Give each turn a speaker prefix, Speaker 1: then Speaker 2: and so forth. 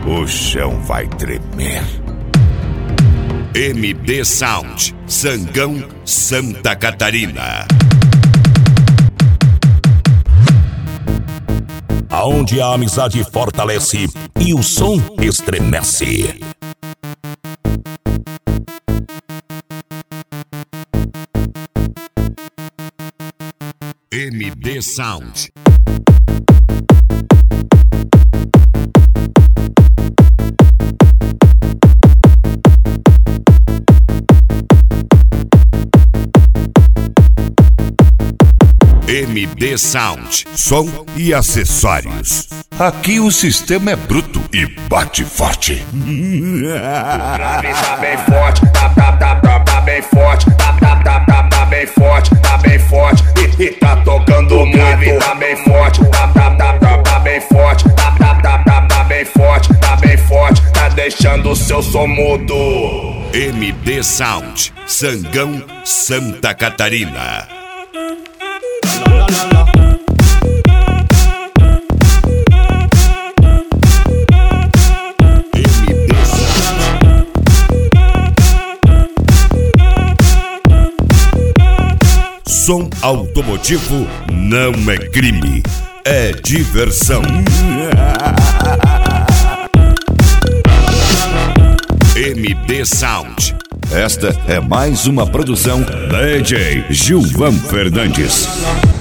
Speaker 1: o chão vai tremer. MD Sound, Sangão, Santa Catarina.
Speaker 2: Aonde a amizade fortalece e o som estremece.
Speaker 1: MD Sound. MD Sound, som e acessórios. Aqui o sistema é bruto e bate forte.
Speaker 3: O grave tá bem forte, tá bem forte, tá bem forte, tá bem forte. E tá tocando o grave, tá bem forte, tá bem forte, tá bem forte, tá bem forte. Tá deixando o seu som mudo.
Speaker 1: MD Sound, Sangão, Santa Catarina. Som automotivo não é crime, é diversão. MD Sound. Esta é mais uma produção da DJ Gilvan Fernandes.